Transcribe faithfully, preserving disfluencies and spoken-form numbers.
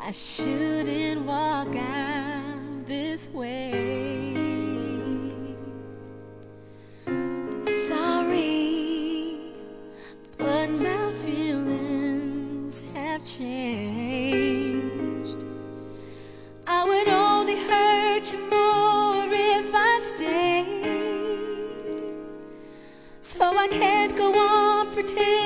I shouldn't walk out this way. Sorry, but my feelings have changed. I would only hurt you more if I stayed. So I can't go on pretending